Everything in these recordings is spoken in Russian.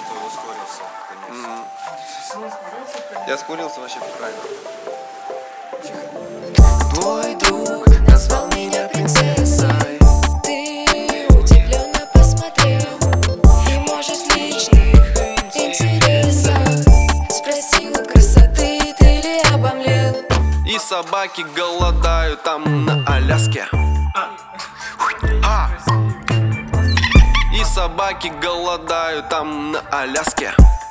то ускорился, конечно. Я скурился вообще правильно. Твой друг назвал меня принцессой. Ты удивленно посмотрел. И может в личных интересах спросил от красоты ты ли обомлел. И собаки голодают там на Аляске. И собаки голодают там на Аляске.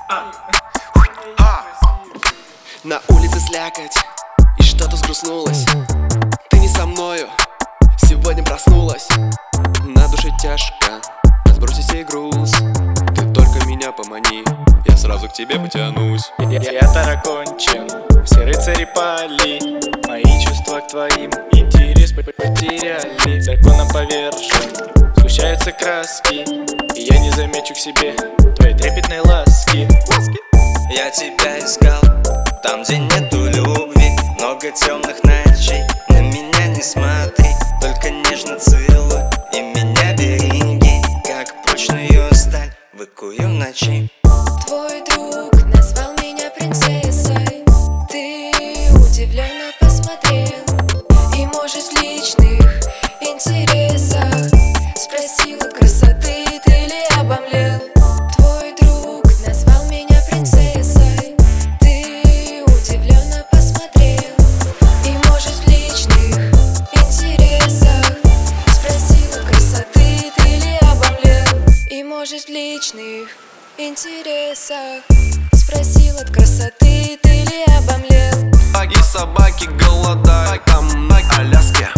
На улице слякоть, и что-то сгрустнулось. Ты не со мною, сегодня проснулась. На душе тяжко, сбросить сей груз. Ты только меня помани, я сразу к тебе потянусь. Я таракончен, все рыцари пали. Мои чувства к твоим интерес потеряли. Законом повержен, сгущаются краски. И я не замечу к себе твоей трепетной ласки. Я тебя искал там, где нету любви. Много темных ночей, на меня не смотри. Только нежно целуй и меня береги. Как прочную сталь, выкую в ночи. Твой друг назвал меня принцессой. Ты удивленно посмотрел. И может в личных интересах спросил от красоты ты ли обомлел. Твой друг назвал меня принцессой. Ты удивленно посмотрел. И может в личных интересах спросил от красоты ты ли обомлел. И может в личных интересах спросил от красоты ты ли обомлел. И собаки голодают там на Аляске.